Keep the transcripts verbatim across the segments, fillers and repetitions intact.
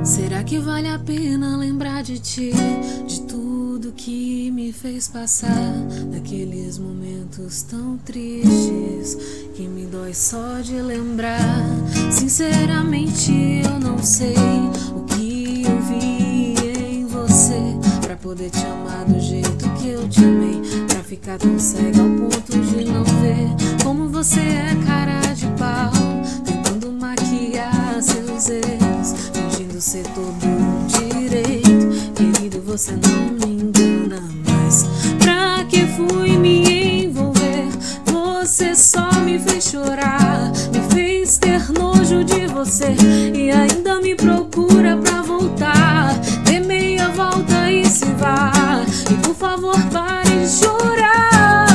Será que vale a pena lembrar de ti, de tudo que me fez passar, daqueles momentos tão tristes que me dói só de lembrar? Sinceramente eu não sei o que eu vi em você pra poder te amar do jeito que eu te amei, pra ficar tão cega ao ponto de não ver como você é cara de pau, tentando maquiar seus erros, fingindo ser todo direito. Querido, você não me engana mais. Pra que fui me envolver? Você só me fez chorar, me fez ter nojo de você e ainda me procura pra voltar. Dê meia volta e se vá, e por favor pare de chorar.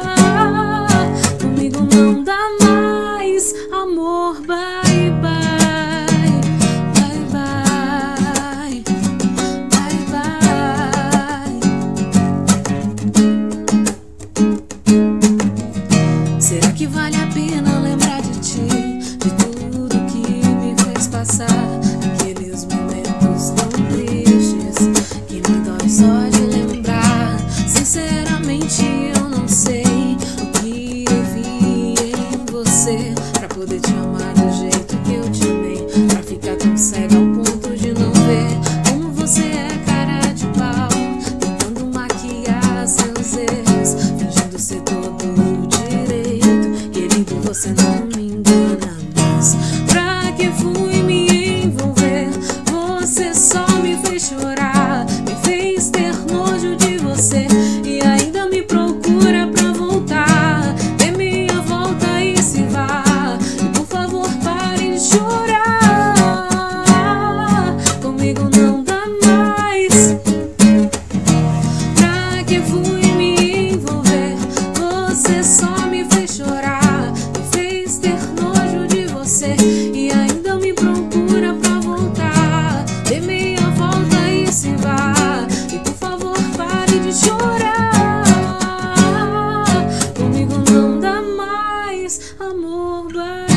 Comigo não dá mais, amor, bye bye, bye bye, bye bye. Será que vale a pena lembrar de ti, de tudo que me fez passar, aqueles momentos tão tristes que me dói só de lembrar? Sinceramente eu não sei o que eu vi em você pra poder te amar do jeito que eu te amei, pra ficar tão cega ao ponto de não ver como você é cara de pau, tentando maquiar seus erros, fingindo ser todo direito. Querido, você não me engana mais. Pra que fui me envolver? Você só me fez chorar, me fez ter nojo de você e ainda me procura pra voltar. Dê meia volta e se vá, e por favor pare de chorar. Comigo não dá mais. Pra que fui me envolver? Você só me fez chorar, me fez ter nojo de você e ainda me procura pra voltar. Dê meia volta e se vá, e por favor pare de chorar. Comigo não dá mais, amor, vai.